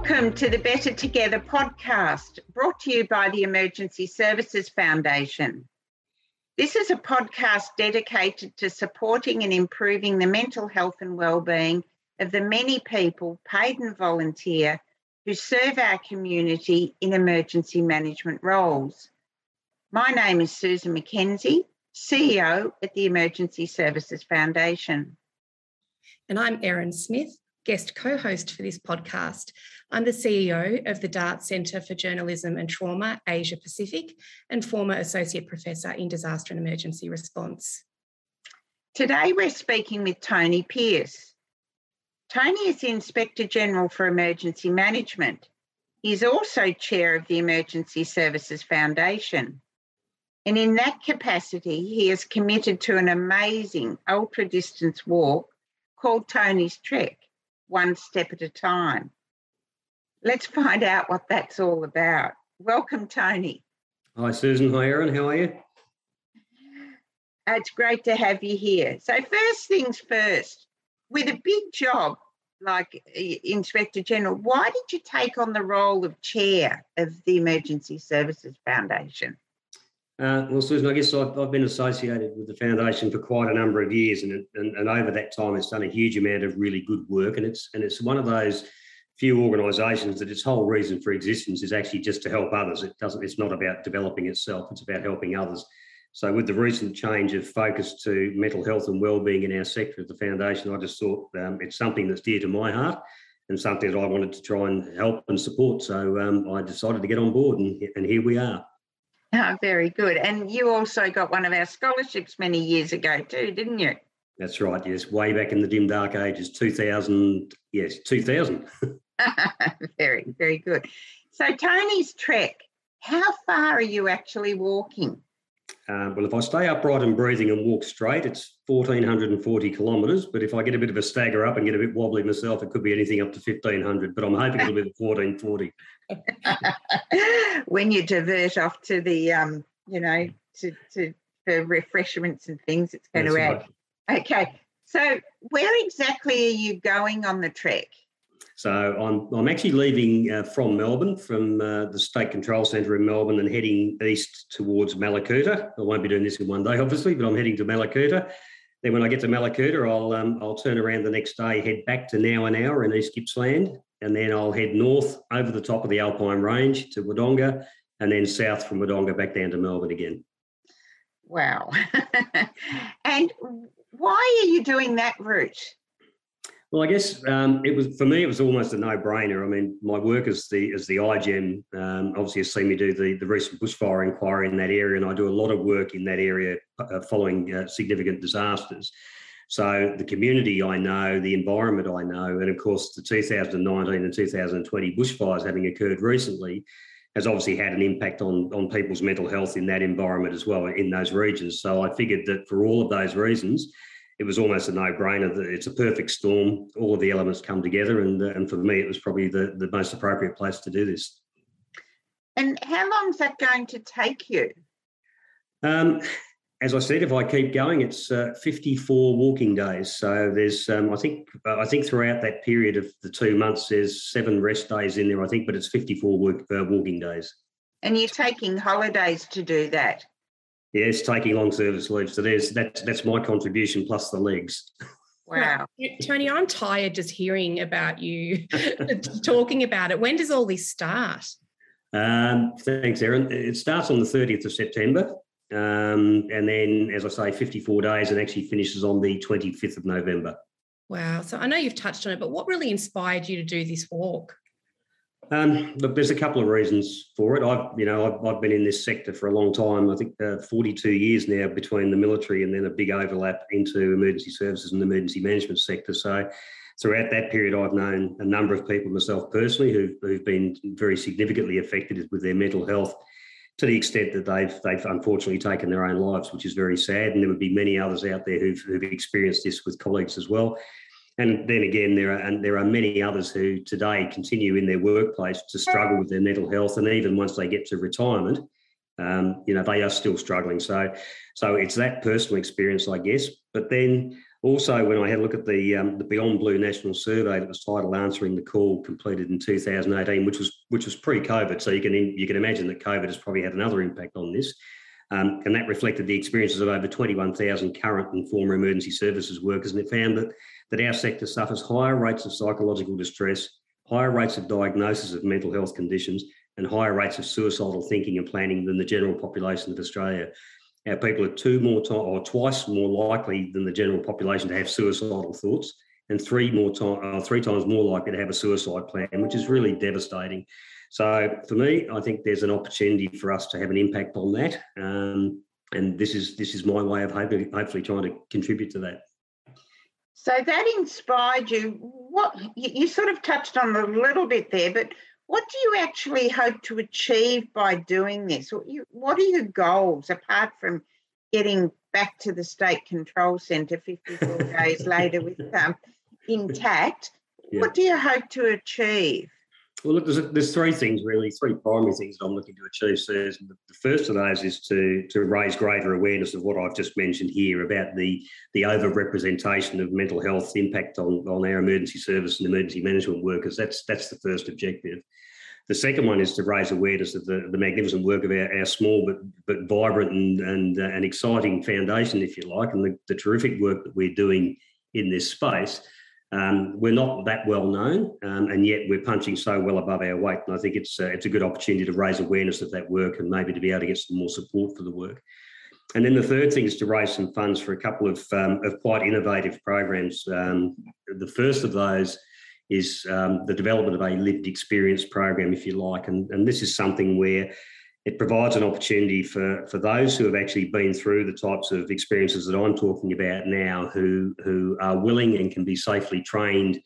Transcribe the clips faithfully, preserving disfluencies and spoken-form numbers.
Welcome to the Better Together podcast, brought to you by the Emergency Services Foundation. This is a podcast dedicated to supporting and improving the mental health and wellbeing of the many people, paid and volunteer, who serve our community in emergency management roles. My name is Susan McKenzie, C E O at the Emergency Services Foundation. And I'm Erin Smith, guest co-host for this podcast. I'm the C E O of the Dart Centre for Journalism and Trauma, Asia Pacific, and former Associate Professor in Disaster and Emergency Response. Today we're speaking with Tony Pearce. Tony is the Inspector General for Emergency Management. He's also Chair of the Emergency Services Foundation. And in that capacity, he is committed to an amazing ultra-distance walk called Tony's Trek, one step at a time. Let's find out what that's all about. Welcome, Tony. Hi, Susan. Hi, Erin. How are you? It's great to have you here. So first things first, with a big job like Inspector General, why did you take on the role of Chair of the Emergency Services Foundation? Uh, well, Susan, I guess I've, I've been associated with the foundation for quite a number of years, and, it, and and over that time, it's done a huge amount of really good work. And it's and it's one of those few organisations that its whole reason for existence is actually just to help others. It doesn't. It's not about developing itself. It's about helping others. So, with the recent change of focus to mental health and wellbeing in our sector of the foundation, I just thought um, it's something that's dear to my heart and something that I wanted to try and help and support. So, um, I decided to get on board, and and here we are. Oh, very good. And you also got one of our scholarships many years ago too, didn't you? That's right, yes. Way back in the dim, dark ages, two thousand, yes, two thousand. Very, very good. So Tony's Trek, how far are you actually walking? Uh, well, if I stay upright and breathing and walk straight, it's one thousand four hundred forty kilometres. But if I get a bit of a stagger up and get a bit wobbly myself, it could be anything up to fifteen hundred. But I'm hoping it'll be the fourteen forty. When you divert off to the, um, you know, to, to for refreshments and things, it's going That's to add. right. Okay. So where exactly are you going on the trek? So I'm I'm actually leaving uh, from Melbourne, from uh, the State Control Centre in Melbourne, and heading east towards Mallacoota. I won't be doing this in one day, obviously, but I'm heading to Mallacoota. Then when I get to Mallacoota, I'll um, I'll turn around the next day, head back to Now and Hour in East Gippsland, and then I'll head north over the top of the Alpine Range to Wodonga, and then south from Wodonga back down to Melbourne again. Wow. And why are you doing that route? Well, I guess um, it was for me. It was almost a no-brainer. I mean, my work as the as the I G E M um, obviously has seen me do the, the recent bushfire inquiry in that area, and I do a lot of work in that area uh, following uh, significant disasters. So the community I know, the environment I know, and of course the two thousand nineteen and two thousand twenty bushfires having occurred recently has obviously had an impact on on people's mental health in that environment as well in those regions. So I figured that for all of those reasons, it was almost a no-brainer that it's a perfect storm. All of the elements come together, and uh, and for me, it was probably the, the most appropriate place to do this. And how long is that going to take you? Um, as I said, if I keep going, it's uh, fifty-four walking days. So there's, um, I think, uh, I think throughout that period of the two months, there's seven rest days in there. I think, but it's fifty-four work, uh, walking days. And you're taking holidays to do that? Yes, taking long service leave. So there's that's that's my contribution plus the legs. Wow. Tony, I'm tired just hearing about you talking about it. When does all this start? Um, thanks, Erin. It starts on the thirtieth of September, um, and then, as I say, fifty-four days, and actually finishes on the twenty-fifth of November. Wow. So I know you've touched on it, but what really inspired you to do this walk? Um, look, there's a couple of reasons for it. I've, you know, I've, I've been in this sector for a long time. I think uh, forty-two years now between the military and then a big overlap into emergency services and the emergency management sector. So throughout that period, I've known a number of people myself personally who've, who've been very significantly affected with their mental health, to the extent that they've they've unfortunately taken their own lives, which is very sad. And there would be many others out there who've, who've experienced this with colleagues as well. And then again, there are and there are many others who today continue in their workplace to struggle with their mental health, and even once they get to retirement, um, you know, they are still struggling. So, so it's that personal experience, I guess. But then Also, when I had a look at the um, the Beyond Blue National Survey that was titled "Answering the Call," completed in two thousand eighteen, which was which was pre-COVID, so you can you can imagine that COVID has probably had another impact on this, um, and that reflected the experiences of over twenty-one thousand current and former emergency services workers, and it found that that our sector suffers higher rates of psychological distress, higher rates of diagnosis of mental health conditions, and higher rates of suicidal thinking and planning than the general population of Australia. Our people are two more time or twice more likely than the general population to have suicidal thoughts, and three more time, uh, three times more likely to have a suicide plan, which is really devastating. So for me, I think there's an opportunity for us to have an impact on that, um, and this is this is my way of hopefully, hopefully trying to contribute to that. So that inspired you. What you, you sort of touched on a little bit there, but what do you actually hope to achieve by doing this? What, you, what are your goals apart from getting back to the State Control Centre fifty-four days later with um, intact? Yeah. What do you hope to achieve? Well, look, there's, there's three things really, three primary things that I'm looking to achieve, Susan. The first of those is to, to raise greater awareness of what I've just mentioned here about the, the over-representation of mental health impact on, on our emergency service and emergency management workers. That's that's the first objective. The second one is to raise awareness of the, the magnificent work of our, our small but but vibrant and and, uh, and exciting foundation, if you like, and the, the terrific work that we're doing in this space. Um, we're not that well known, um, and yet we're punching so well above our weight. And I think it's uh, it's a good opportunity to raise awareness of that work and maybe to be able to get some more support for the work. And then the third thing is to raise some funds for a couple of um, of quite innovative programs. Um, the first of those is um, the development of a lived experience program, if you like, and and this is something where it provides an opportunity for, for those who have actually been through the types of experiences that I'm talking about now, who who are willing and can be safely trained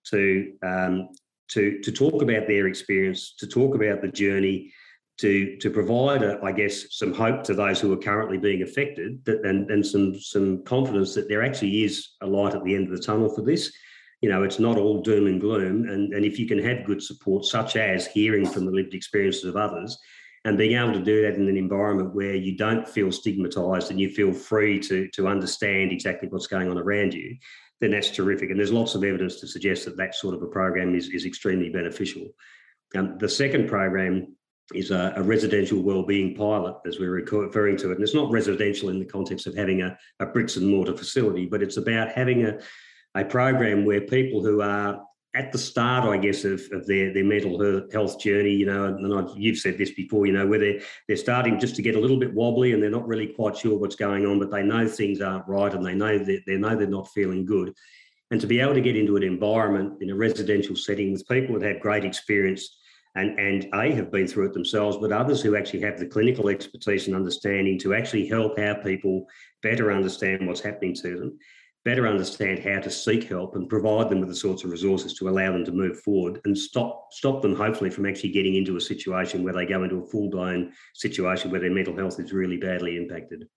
to um, to to talk about their experience, to talk about the journey, to to provide, a, I guess, some hope to those who are currently being affected, that, and and some some confidence that there actually is a light at the end of the tunnel for this. You know, it's not all doom and gloom, and and if you can have good support, such as hearing from the lived experiences of others, and being able to do that in an environment where you don't feel stigmatised and you feel free to, to understand exactly what's going on around you, then that's terrific. And there's lots of evidence to suggest that that sort of a program is, is extremely beneficial. Um, the second program is a, a residential wellbeing pilot, as we're referring to it. And it's not residential in the context of having a, a bricks and mortar facility, but it's about having a, a program where people who are at the start, I guess, of, of their, their mental health journey, you know, and I've, you've said this before, you know, where they're, they're starting just to get a little bit wobbly and they're not really quite sure what's going on, but they know things aren't right and they know that they know they're not feeling good. And to be able to get into an environment in a residential setting with people that have great experience and, and A, have been through it themselves, but others who actually have the clinical expertise and understanding to actually help our people better understand what's happening to them, better understand how to seek help and provide them with the sorts of resources to allow them to move forward and stop stop them hopefully from actually getting into a situation where they go into a full-blown situation where their mental health is really badly impacted.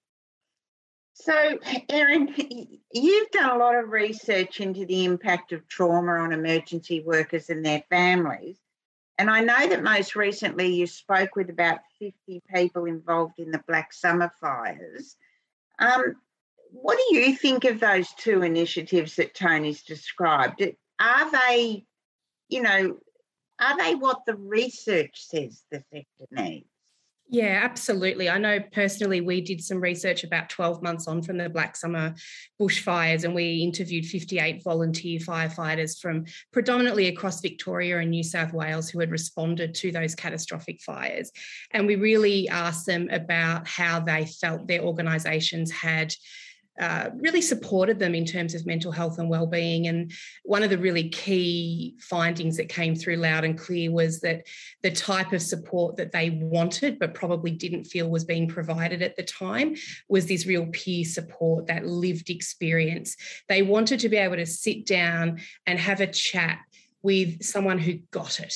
So, Erin, you've done a lot of research into the impact of trauma on emergency workers and their families. And I know that most recently you spoke with about fifty people involved in the Black Summer fires. Um, What do you think of those two initiatives that Tony's described? Are they, you know, are they what the research says the sector needs? Yeah, absolutely. I know personally we did some research about twelve months on from the Black Summer bushfires, and we interviewed fifty-eight volunteer firefighters from predominantly across Victoria and New South Wales who had responded to those catastrophic fires. And we really asked them about how they felt their organisations had Uh, really supported them in terms of mental health and wellbeing. And one of the really key findings that came through loud and clear was that the type of support that they wanted but probably didn't feel was being provided at the time was this real peer support, that lived experience. They wanted to be able to sit down and have a chat with someone who got it,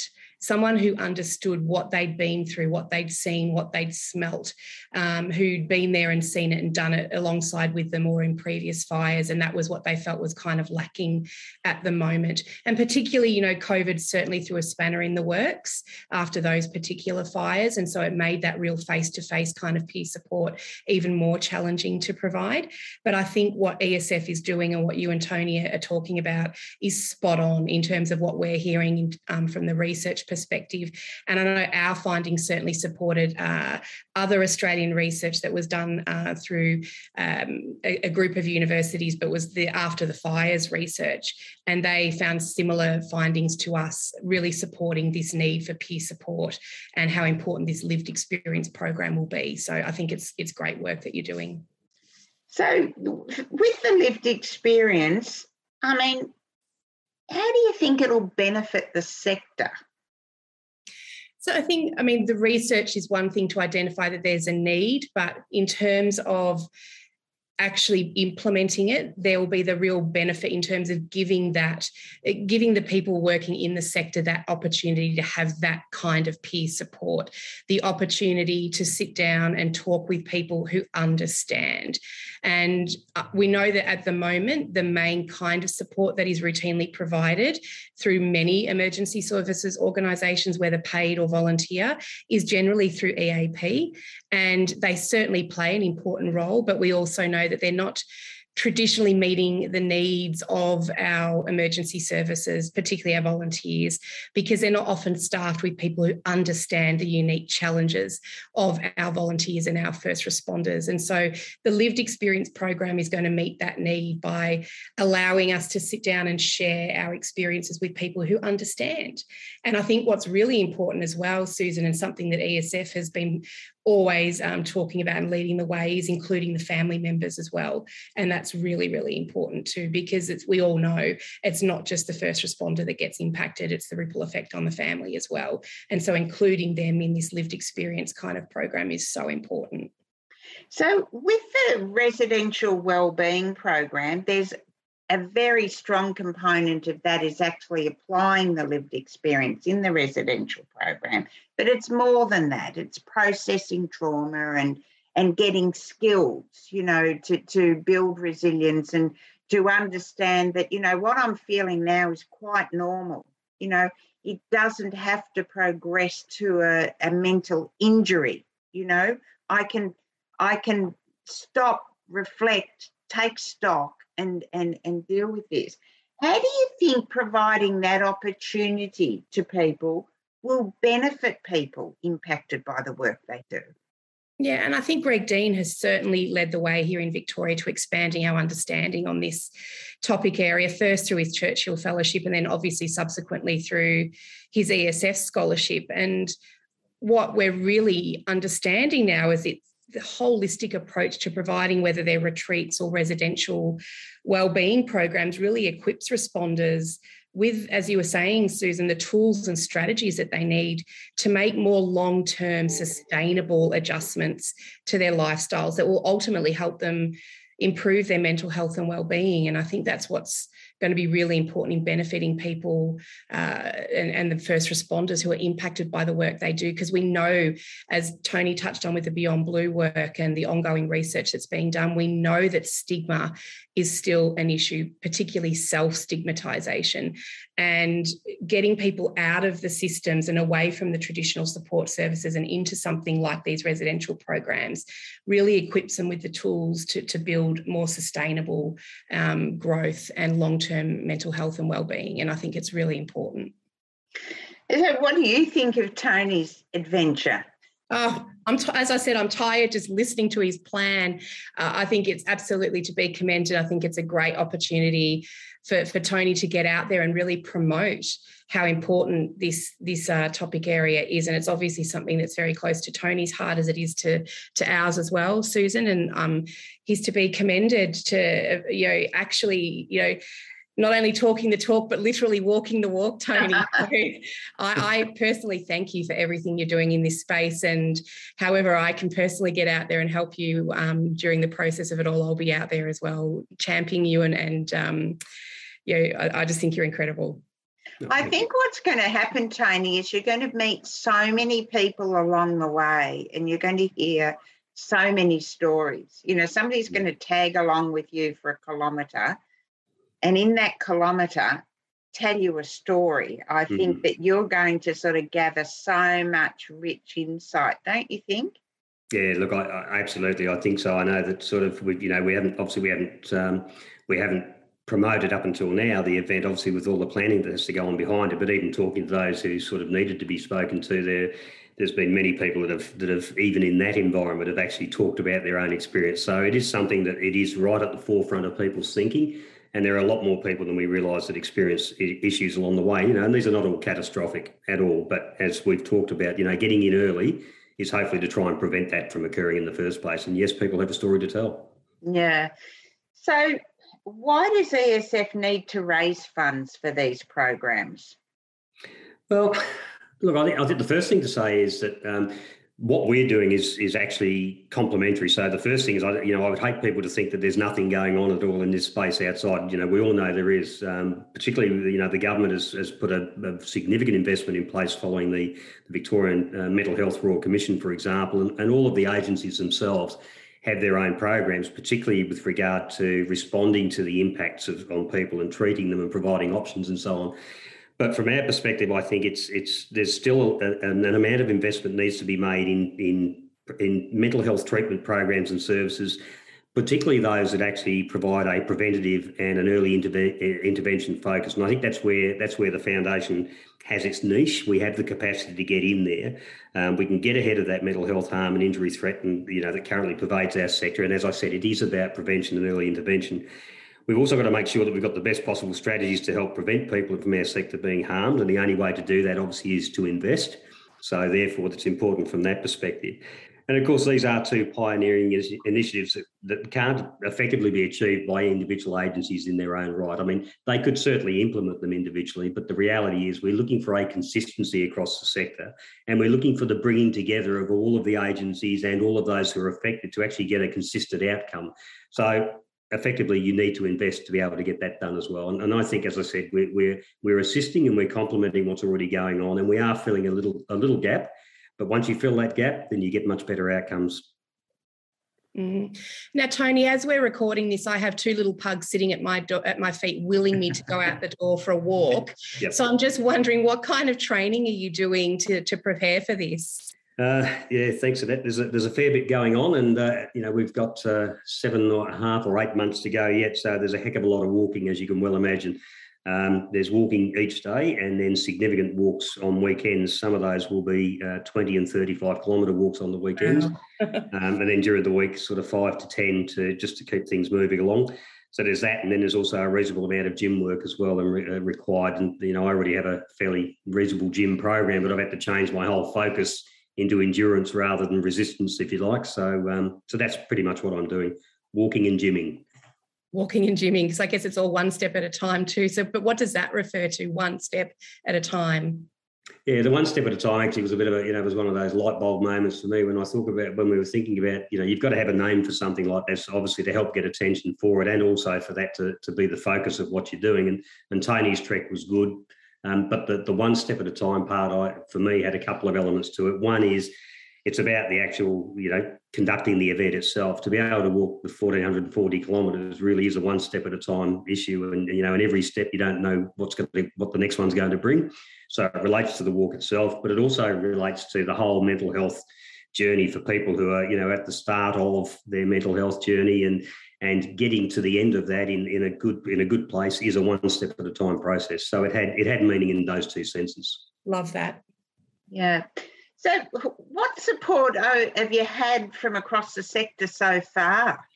someone who understood what they'd been through, what they'd seen, what they'd smelt, um, who'd been there and seen it and done it alongside with them or in previous fires. And that was what they felt was kind of lacking at the moment. And particularly, you know, COVID certainly threw a spanner in the works after those particular fires. And so it made that real face-to-face kind of peer support even more challenging to provide. But I think what E S F is doing and what you and Tony are talking about is spot on in terms of what we're hearing um, from the research perspective. And I know our findings certainly supported uh, other Australian research that was done uh, through um, a, a group of universities, but was the after the fires research. And they found similar findings to us, really supporting this need for peer support and how important this lived experience program will be. So I think it's it's great work that you're doing. So with the lived experience, I mean, how do you think it'll benefit the sector? So I think, I mean, the research is one thing to identify that there's a need, but in terms of actually implementing it, there will be the real benefit in terms of giving that, giving the people working in the sector that opportunity to have that kind of peer support, the opportunity to sit down and talk with people who understand. And we know that at the moment, the main kind of support that is routinely provided through many emergency services organisations, whether paid or volunteer, is generally through E A P. And they certainly play an important role, but we also know that they're not traditionally meeting the needs of our emergency services, particularly our volunteers, because they're not often staffed with people who understand the unique challenges of our volunteers and our first responders. And so the lived experience program is going to meet that need by allowing us to sit down and share our experiences with people who understand. And I think what's really important as well, Susan, and something that E S F has been always um, talking about and leading the way is including the family members as well. And that's really, really important too, because it's, we all know it's not just the first responder that gets impacted, it's the ripple effect on the family as well. And so including them in this lived experience kind of program is so important. So with the residential wellbeing program, there's a very strong component of that is actually applying the lived experience in the residential program. But it's more than that. It's processing trauma and and getting skills, you know, to, to build resilience and to understand that, you know, what I'm feeling now is quite normal. You know, it doesn't have to progress to a, a mental injury. You know, I can I can stop, reflect, take stock, and, and, and deal with this. How do you think providing that opportunity to people will benefit people impacted by the work they do? Yeah, and I think Greg Dean has certainly led the way here in Victoria to expanding our understanding on this topic area, first through his Churchill Fellowship and then obviously subsequently through his E S F scholarship. And what we're really understanding now is it's the holistic approach to providing, whether they're retreats or residential wellbeing programs, really equips responders with, as you were saying, Susan, the tools and strategies that they need to make more long-term sustainable adjustments to their lifestyles that will ultimately help them improve their mental health and wellbeing. And I think that's what's going to be really important in benefiting people uh, and, and the first responders who are impacted by the work they do, because we know, as Tony touched on with the Beyond Blue work and the ongoing research that's being done, we know that stigma is still an issue, particularly self-stigmatisation, and getting people out of the systems and away from the traditional support services and into something like these residential programs really equips them with the tools to, to build more sustainable um, growth and long-term mental health and wellbeing. And I think it's really important. So what do you think of Tony's adventure? Oh, I'm t- as I said, I'm tired just listening to his plan. Uh, I think it's absolutely to be commended. I think it's a great opportunity for, for Tony to get out there and really promote how important this, this uh, topic area is. And it's obviously something that's very close to Tony's heart as it is to, to ours as well, Susan. And um, he's to be commended to, you know, actually, you know, not only talking the talk, but literally walking the walk, Tony. So I, I personally thank you for everything you're doing in this space. And however I can personally get out there and help you um, during the process of it all, I'll be out there as well, championing you. And, and um, you know, I, I just think you're incredible. I think what's going to happen, Tony, is you're going to meet so many people along the way and you're going to hear so many stories. You know, somebody's going to tag along with you for a kilometre and in that kilometre tell you a story. I mm-hmm. think that you're going to sort of gather so much rich insight, don't you think? Yeah, look, I, I absolutely, I think so. I know that sort of, we, you know, we haven't, obviously we haven't, um, we haven't promoted up until now the event, obviously with all the planning that has to go on behind it, but even talking to those who sort of needed to be spoken to, there, there's been many people that have, that have, even in that environment, have actually talked about their own experience. So it is something that it is right at the forefront of people's thinking. And there are a lot more people than we realise that experience issues along the way, you know, and these are not all catastrophic at all. But as we've talked about, you know, getting in early is hopefully to try and prevent that from occurring in the first place. And yes, people have a story to tell. Yeah. So why does E S F need to raise funds for these programs? Well, look, I think, I think the first thing to say is that um, what we're doing is is actually complementary. So the first thing is, I, you know, I would hate people to think that there's nothing going on at all in this space outside. You know, we all know there is. Um, particularly, you know, the government has, has put a, a significant investment in place following the, the Victorian uh, Mental Health Royal Commission, for example, and, and all of the agencies themselves have their own programs, particularly with regard to responding to the impacts of on people and treating them and providing options and so on. But from our perspective, I think it's it's there's still a, an, an amount of investment needs to be made in in in mental health treatment programs and services, particularly those that actually provide a preventative and an early interve- intervention focus. And I think that's where that's where the foundation has its niche. We have the capacity to get in there. Um, we can get ahead of that mental health harm and injury threat, and you know that currently pervades our sector. And as I said, it is about prevention and early intervention. We've also got to make sure that we've got the best possible strategies to help prevent people from our sector being harmed. And the only way to do that, obviously, is to invest. So therefore, it's important from that perspective. And of course, these are two pioneering initiatives that, that can't effectively be achieved by individual agencies in their own right. I mean, they could certainly implement them individually, but the reality is we're looking for a consistency across the sector, and we're looking for the bringing together of all of the agencies and all of those who are affected to actually get a consistent outcome. So effectively, you need to invest to be able to get that done as well. And, and I think, as I said, we're, we're we're assisting and we're complementing what's already going on, and we are filling a little a little gap. But once you fill that gap, then you get much better outcomes. Mm. Now, Tony, as we're recording this, I have two little pugs sitting at my do- at my feet, willing me to go out the door for a walk. Yep. So I'm just wondering, what kind of training are you doing to to prepare for this? Uh, yeah, thanks for that. There's a, there's a fair bit going on, and uh, you know we've got uh, seven and a half or eight months to go yet. So there's a heck of a lot of walking, as you can well imagine. Um, there's walking each day, and then significant walks on weekends. Some of those will be uh, twenty and thirty-five kilometre walks on the weekends, wow. um, and then during the week, sort of five to ten to just to keep things moving along. So there's that, and then there's also a reasonable amount of gym work as well and re- uh, required. And you know, I already have a fairly reasonable gym program, but I've had to change my whole focus into endurance rather than resistance, if you like. So, um, so that's pretty much what I'm doing: walking and gymming. Walking and gymming, because I guess it's all one step at a time too. So, but what does that refer to? One step at a time. Yeah, the one step at a time actually was a bit of a, you know, it was one of those light bulb moments for me when I thought about when we were thinking about, you know, you've got to have a name for something like this, obviously to help get attention for it, and also for that to, to be the focus of what you're doing. And and Tony's Trek was good, um, but the the one step at a time part, I for me had a couple of elements to it. One is it's about the actual, you know, conducting the event itself. To be able to walk the one thousand four hundred forty kilometres really is a one step at a time issue, and you know, in every step you don't know what's going to, what the next one's going to bring. So it relates to the walk itself, but it also relates to the whole mental health journey for people who are, you know, at the start of their mental health journey, and and getting to the end of that in, in a good in a good place is a one step at a time process. So it had it had meaning in those two senses. Love that. Yeah. So what support have you had from across the sector so far?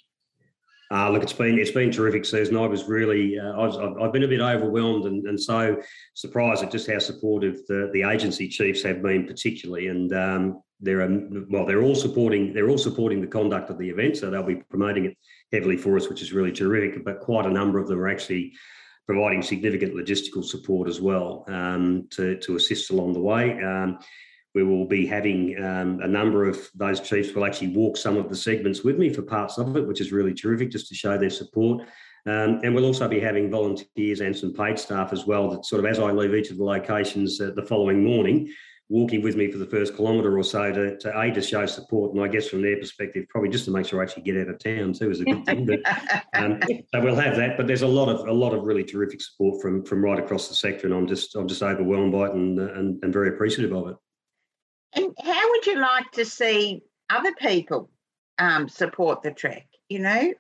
Uh, look, it's been it's been terrific, Susan. I was really, uh, I was, I've, I've been a bit overwhelmed and, and so surprised at just how supportive the, the agency chiefs have been, particularly. And um, they're um, well, they're all supporting they're all supporting the conduct of the event, so they'll be promoting it heavily for us, which is really terrific. But quite a number of them are actually providing significant logistical support as well um, to to assist along the way. Um, We will be having um, a number of those chiefs will actually walk some of the segments with me for parts of it, which is really terrific, just to show their support. Um, and we'll also be having volunteers and some paid staff as well that sort of, as I leave each of the locations uh, the following morning, walking with me for the first kilometre or so to, to A, to show support, and I guess from their perspective, probably just to make sure I actually get out of town too is a good thing. But, um, so we'll have that. But there's a lot of a lot of really terrific support from from right across the sector, and I'm just I'm just overwhelmed by it and and, and very appreciative of it. And how would you like to see other people um, support the trek? You know.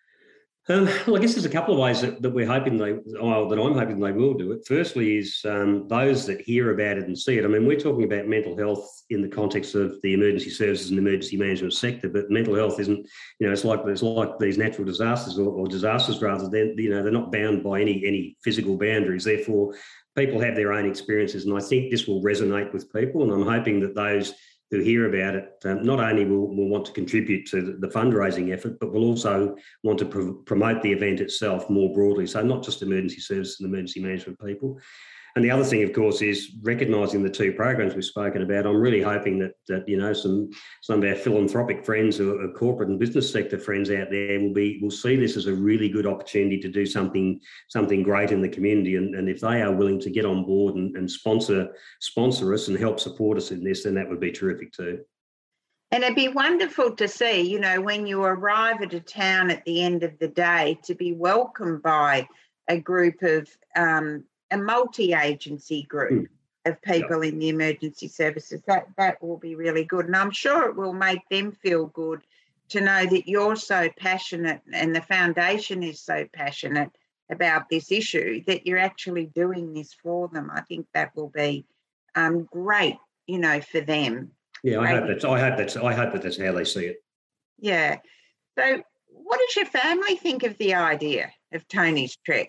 Um, well, I guess there's a couple of ways that, that we're hoping they, oh, that I'm hoping they will do it. Firstly is um, those that hear about it and see it. I mean, we're talking about mental health in the context of the emergency services and emergency management sector, but mental health isn't, you know, it's like it's like these natural disasters or, or disasters rather than, you know, they're not bound by any any physical boundaries. Therefore, people have their own experiences, and I think this will resonate with people. And I'm hoping that those who hear about it um, not only will, will want to contribute to the, the fundraising effort, but will also want to pr- promote the event itself more broadly. So not just emergency services and emergency management people. And the other thing, of course, is recognising the two programs we've spoken about. I'm really hoping that, that you know, some some of our philanthropic friends or, or corporate and business sector friends out there will be will see this as a really good opportunity to do something something great in the community. And, and if they are willing to get on board and, and sponsor sponsor us and help support us in this, then that would be terrific too. And it'd be wonderful to see, you know, when you arrive at a town at the end of the day, to be welcomed by a group of um, a multi-agency group mm. of people yep. in the emergency services. That that will be really good. And I'm sure it will make them feel good to know that you're so passionate and the foundation is so passionate about this issue that you're actually doing this for them. I think that will be um, great, you know, for them. Yeah, I hope that's I hope that's I hope that that's how they see it. Yeah. So what does your family think of the idea of Tony's Trek?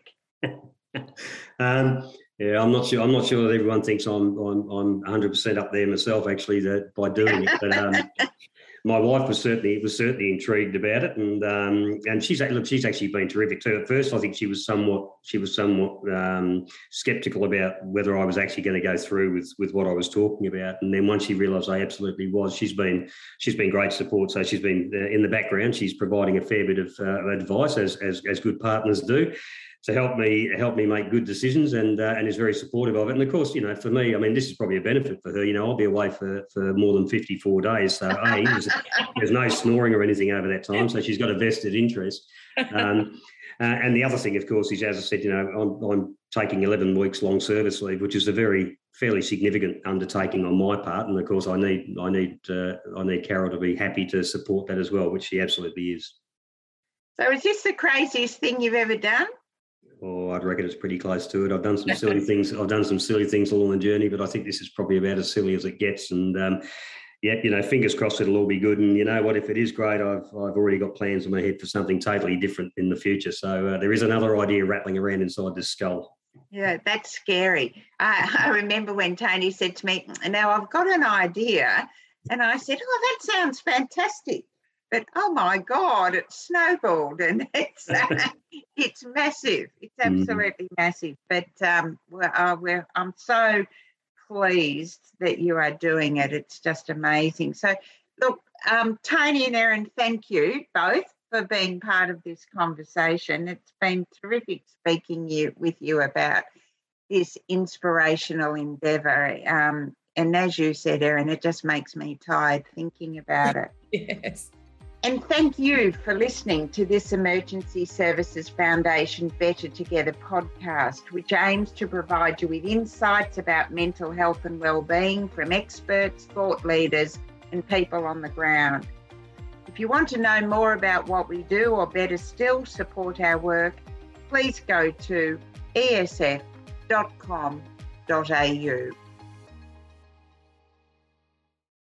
um, yeah, I'm not sure. I'm not sure that everyone thinks I'm I'm I'm one hundred percent up there myself. Actually, that by doing it, but um, my wife was certainly was certainly intrigued about it, and um, and she's look, she's actually been terrific too. At first, I think she was somewhat she was somewhat um, sceptical about whether I was actually going to go through with with what I was talking about, and then once she realised I absolutely was, she's been she's been great support. So she's been uh, in the background. She's providing a fair bit of uh, advice as as as good partners do, to help me help me make good decisions, and uh, and is very supportive of it. And of course, you know, for me, I mean, this is probably a benefit for her. You know, I'll be away for, for more than fifty-four days, so A, there's, there's no snoring or anything over that time, so she's got a vested interest. Um, uh, and the other thing, of course, is, as I said, you know, I'm, I'm taking eleven weeks long service leave, which is a very fairly significant undertaking on my part. And of course, I need I need uh, I need Carol to be happy to support that as well, which she absolutely is. So, is this the craziest thing you've ever done? Oh, I'd reckon it's pretty close to it. I've done some silly things. I've done some silly things along the journey, but I think this is probably about as silly as it gets. And um, yeah, you know, fingers crossed it'll all be good. And you know what? If it is great, I've I've already got plans in my head for something totally different in the future. So uh, there is another idea rattling around inside this skull. Yeah, that's scary. I, I remember when Tony said to me, "Now I've got an idea," and I said, "Oh, that sounds fantastic." But oh my God, it's snowballed and it's uh, it's massive. It's absolutely mm-hmm. massive. But um, we're, uh, we're, I'm so pleased that you are doing it. It's just amazing. So, look, um, Tony and Erin, thank you both for being part of this conversation. It's been terrific speaking you, with you about this inspirational endeavour. Um, and as you said, Erin, it just makes me tired thinking about it. Yes. And thank you for listening to this Emergency Services Foundation Better Together podcast, which aims to provide you with insights about mental health and wellbeing from experts, thought leaders, and people on the ground. If you want to know more about what we do, or better still, support our work, please go to e s f dot com dot a u.